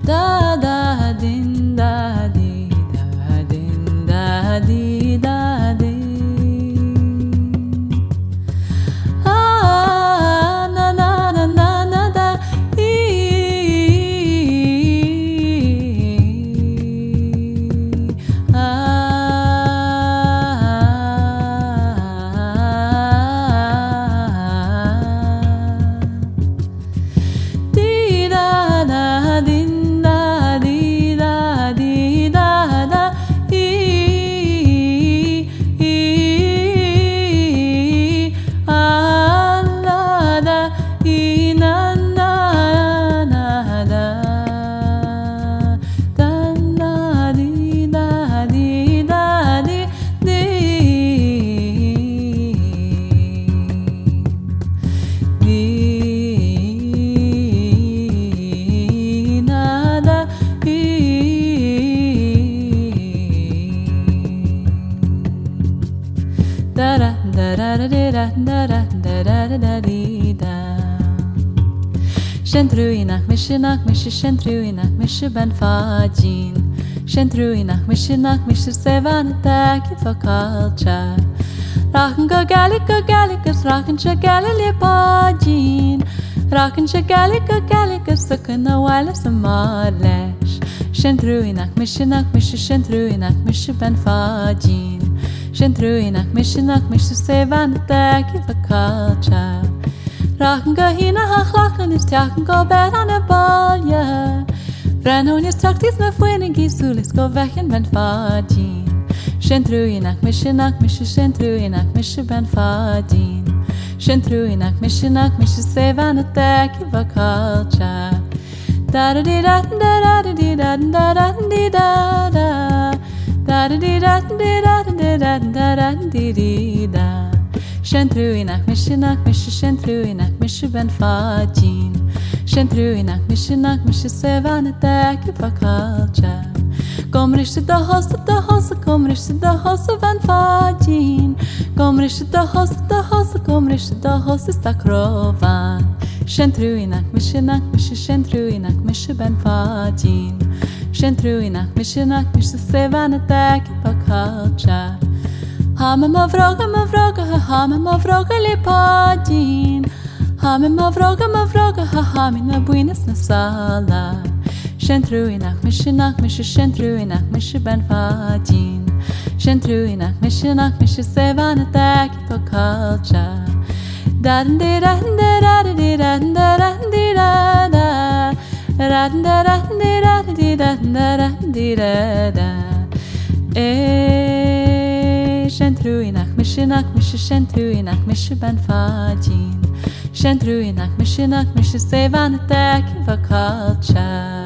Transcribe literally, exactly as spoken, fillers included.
da da din da di da din da di da di. Ah na na na na na da e. Ah. Da da da da da da da da da da da da da. Shentruinach mishinach mish shentruinach mish ben fajin. Shentruinach mishinach mish sevan attack for culture. Rachen go gallica gallicus rachen shagalile pajin. Rachen shagalika gallicus suckin a wireless a modlesh. Shentruinach mishinach mish shentruinach mish ben fajin. Shentruinach mishinach mish sevan attack for culture. Rachen go hina hachlachen is tachen go bed on a ball, yeah. Vrenon is taktis na fuenigi sulis go vechen ben fadin. Shentruinach mishinach mish shentruinach mish ben fadin. Shentruinach mishinach mish sevan attack for culture. Da da di da da da di da da da di da da. Da da di da di da di da da da di di da. Shentruinach mishinach mish shentruinach mish ben fajin. Shentruinach mishinach mish sevan attack for culture. Komrish to the host of the host, komrish to the host of ben fajin. Komrish to the host of the host, komrish to the host is the krovan. Shentruinach mishinach mish shentruinach mish ben fajin. Shentruinach mishinach mish sevan attack for culture. Hame ma vroga ma vroga ha hame ma vroga le padin. Hame ma vroga ma vroga ha hame na buenas na sala. Shentruinach mishinach mish shentruinach mish ben fadin. Shentruinach mishinach mish sevan attack for culture. Da da da da da da da da da da. Da da da da da da da da da. Eh. Shentruinach mishinach mish shentruinach mish ben fajin. Shentruinach mishinach mish sevan attack for culture.